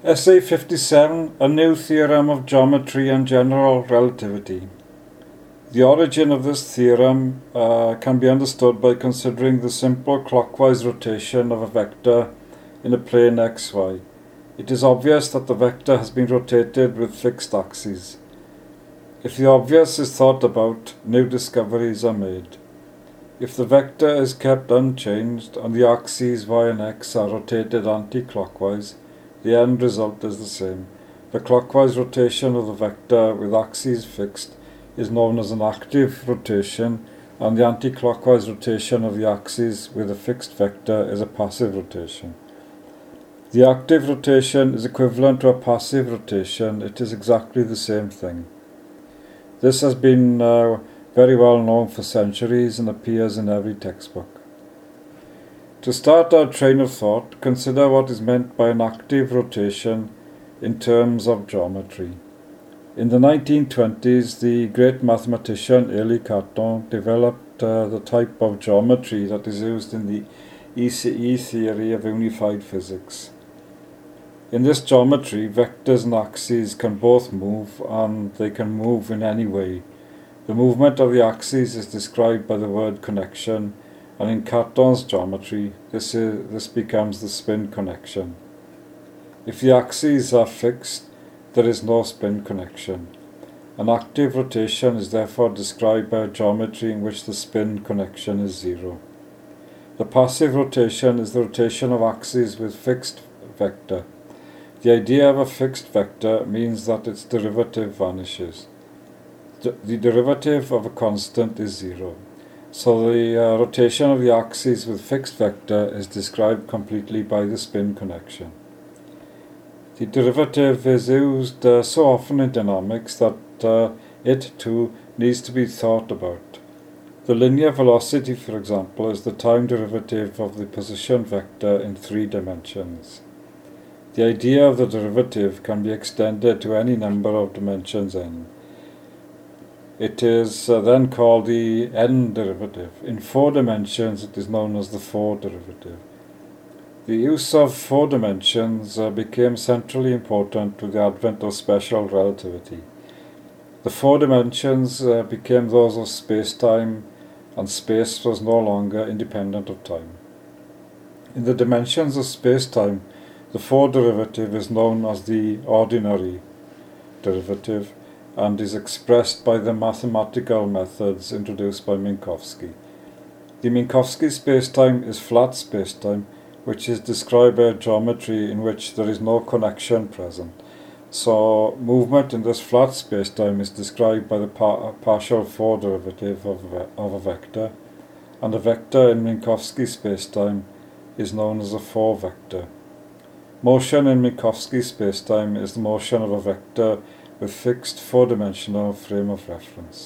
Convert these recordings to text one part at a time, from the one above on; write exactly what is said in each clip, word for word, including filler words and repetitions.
Essay fifty-seven, A New Theorem of Geometry and General Relativity. The origin of this theorem uh, can be understood by considering the simple clockwise rotation of a vector in a plane xy. It is obvious that the vector has been rotated with fixed axes. If the obvious is thought about, new discoveries are made. If the vector is kept unchanged and the axes y and x are rotated anti-clockwise, the end result is the same. The clockwise rotation of the vector with axes fixed is known as an active rotation, and the anti-clockwise rotation of the axes with a fixed vector is a passive rotation. The active rotation is equivalent to a passive rotation. It is exactly the same thing. This has been uh, very well known for centuries and appears in every textbook. To start our train of thought, consider what is meant by an active rotation in terms of geometry. In the nineteen twenties, the great mathematician Élie Cartan developed uh, the type of geometry that is used in the E C E theory of unified physics. In this geometry, vectors and axes can both move, and they can move in any way. The movement of the axes is described by the word connection, and in Cartan's geometry, this, is, this becomes the spin connection. If the axes are fixed, there is no spin connection. An active rotation is therefore described by a geometry in which the spin connection is zero. The passive rotation is the rotation of axes with fixed vector. The idea of a fixed vector means that its derivative vanishes. The, the derivative of a constant is zero. So the uh, rotation of the axes with fixed vector is described completely by the spin connection. The derivative is used uh, so often in dynamics that uh, it too needs to be thought about. The linear velocity, for example, is the time derivative of the position vector in three dimensions. The idea of the derivative can be extended to any number of dimensions n. It is uh, then called the n derivative. In four dimensions, it is known as the four derivative. The use of four dimensions uh, became centrally important with the advent of special relativity. The four dimensions uh, became those of space-time, and space was no longer independent of time. In the dimensions of space-time, the four derivative is known as the ordinary derivative and is expressed by the mathematical methods introduced by Minkowski. The Minkowski spacetime is flat spacetime, which is described by a geometry in which there is no connection present. So movement in this flat spacetime is described by the par partial four derivative of, of a vector, and a vector in Minkowski spacetime is known as a four vector. Motion in Minkowski spacetime is the motion of a vector with fixed four-dimensional frame of reference.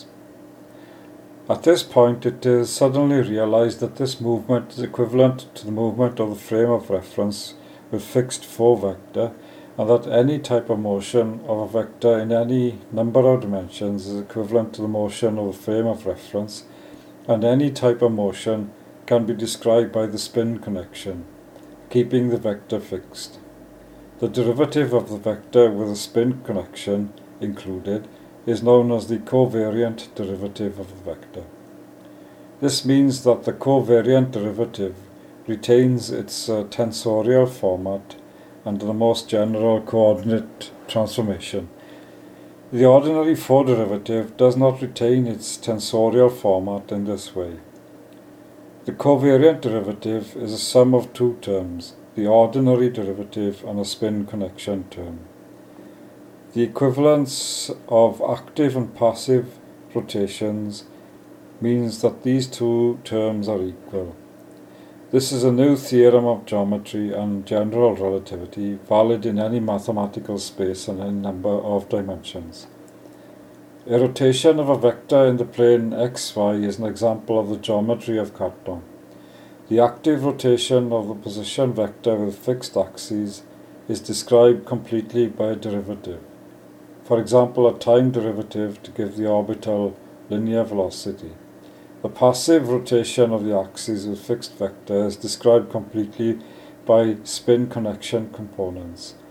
At this point, it is suddenly realized that this movement is equivalent to the movement of the frame of reference with fixed four vector, and that any type of motion of a vector in any number of dimensions is equivalent to the motion of the frame of reference, and any type of motion can be described by the spin connection, keeping the vector fixed. The derivative of the vector with a spin connection included is known as the covariant derivative of the vector. This means that the covariant derivative retains its uh, tensorial format and the most general coordinate transformation. The ordinary four derivative does not retain its tensorial format in this way. The covariant derivative is a sum of two terms, the ordinary derivative and a spin connection term. The equivalence of active and passive rotations means that these two terms are equal. This is a new theorem of geometry and general relativity, valid in any mathematical space and any number of dimensions. A rotation of a vector in the plane xy is an example of the geometry of Cartan. The active rotation of the position vector with fixed axes is described completely by a derivative. For example, a time derivative to give the orbital linear velocity. The passive rotation of the axes with fixed vector is described completely by spin connection components.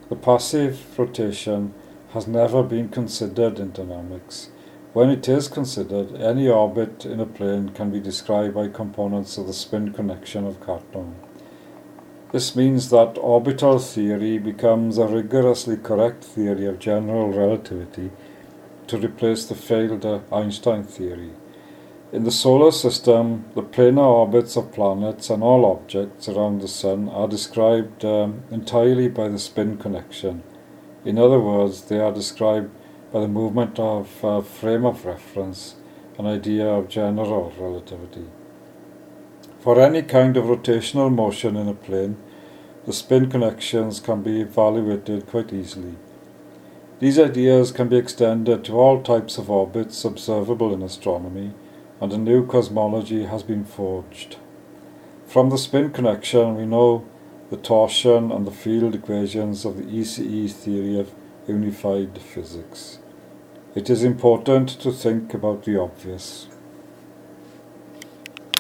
The passive rotation has never been considered in dynamics. When it is considered, any orbit in a plane can be described by components of the spin connection of Carnot. This means that orbital theory becomes a rigorously correct theory of general relativity to replace the failed Einstein theory. In the solar system, the planar orbits of planets and all objects around the Sun are described um, entirely by the spin connection. In other words, they are described by the movement of a frame of reference, an idea of general relativity. For any kind of rotational motion in a plane, the spin connections can be evaluated quite easily. These ideas can be extended to all types of orbits observable in astronomy, and a new cosmology has been forged. From the spin connection, we know the torsion and the field equations of the E C E theory of unified physics. It is important to think about the obvious.